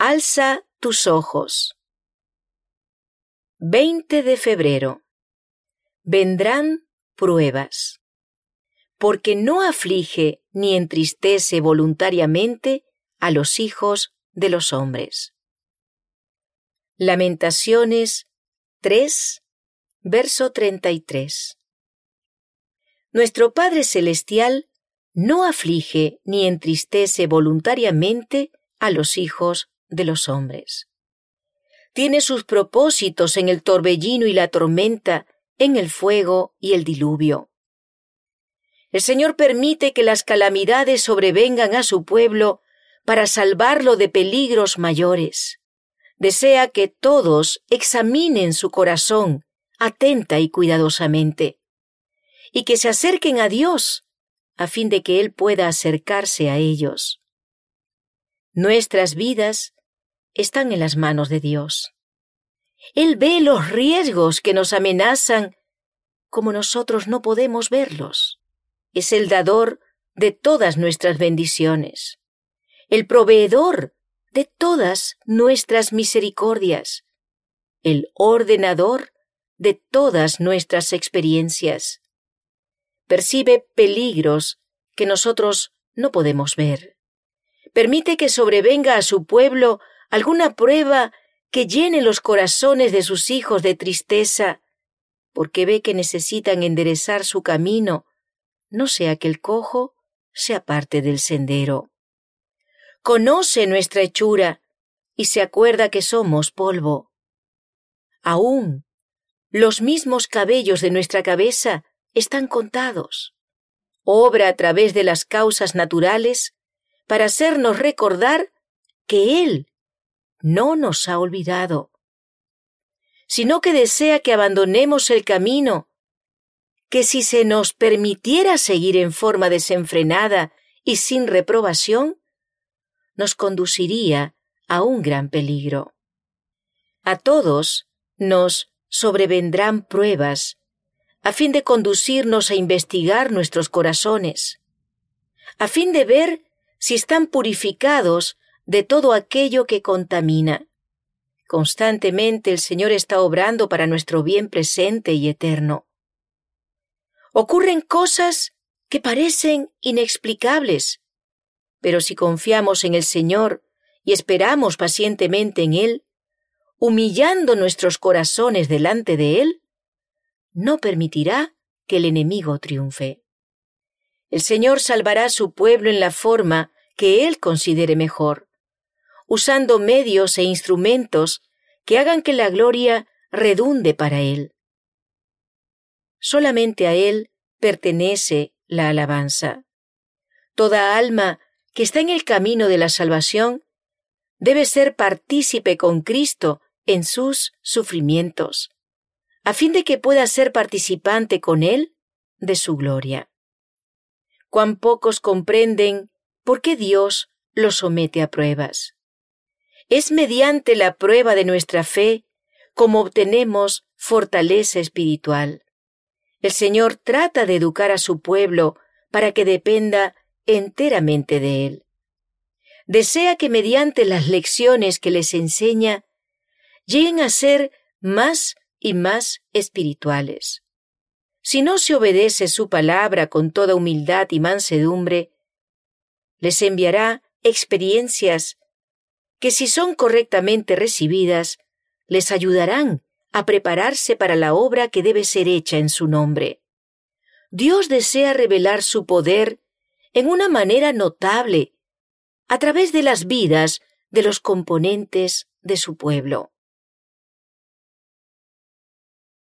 Alza tus ojos. 20 de febrero. Vendrán pruebas, porque no aflige ni entristece voluntariamente a los hijos de los hombres. Lamentaciones 3, verso 33. Nuestro Padre Celestial no aflige ni entristece voluntariamente a los hijos de los hombres. Tiene sus propósitos en el torbellino y la tormenta, en el fuego y el diluvio. El Señor permite que las calamidades sobrevengan a su pueblo para salvarlo de peligros mayores. Desea que todos examinen su corazón atenta y cuidadosamente, y que se acerquen a Dios, a fin de que Él pueda acercarse a ellos. Nuestras vidas están en las manos de Dios. Él ve los riesgos que nos amenazan como nosotros no podemos verlos. Es el dador de todas nuestras bendiciones, el proveedor de todas nuestras misericordias, el ordenador de todas nuestras experiencias. Percibe peligros que nosotros no podemos ver. Permite que sobrevenga a su pueblo alguna prueba que llene los corazones de sus hijos de tristeza, porque ve que necesitan enderezar su camino, no sea que el cojo se aparte del sendero. Conoce nuestra hechura y se acuerda que somos polvo. Aún los mismos cabellos de nuestra cabeza están contados. Obra a través de las causas naturales para hacernos recordar que Él no nos ha olvidado, sino que desea que abandonemos el camino, que si se nos permitiera seguir en forma desenfrenada y sin reprobación, nos conduciría a un gran peligro. A todos nos sobrevendrán pruebas, a fin de conducirnos a investigar nuestros corazones, a fin de ver si están purificados de todo aquello que contamina. Constantemente el Señor está obrando para nuestro bien presente y eterno. Ocurren cosas que parecen inexplicables, pero si confiamos en el Señor y esperamos pacientemente en Él, humillando nuestros corazones delante de Él, no permitirá que el enemigo triunfe. El Señor salvará a su pueblo en la forma que Él considere mejor, usando medios e instrumentos que hagan que la gloria redunde para Él. Solamente a Él pertenece la alabanza. Toda alma que está en el camino de la salvación debe ser partícipe con Cristo en sus sufrimientos, a fin de que pueda ser participante con Él de su gloria. Cuán pocos comprenden por qué Dios los somete a pruebas. Es mediante la prueba de nuestra fe como obtenemos fortaleza espiritual. El Señor trata de educar a su pueblo para que dependa enteramente de Él. Desea que mediante las lecciones que les enseña lleguen a ser más y más espirituales. Si no se obedece su palabra con toda humildad y mansedumbre, les enviará experiencias que, si son correctamente recibidas, les ayudarán a prepararse para la obra que debe ser hecha en su nombre. Dios desea revelar su poder en una manera notable a través de las vidas de los componentes de su pueblo.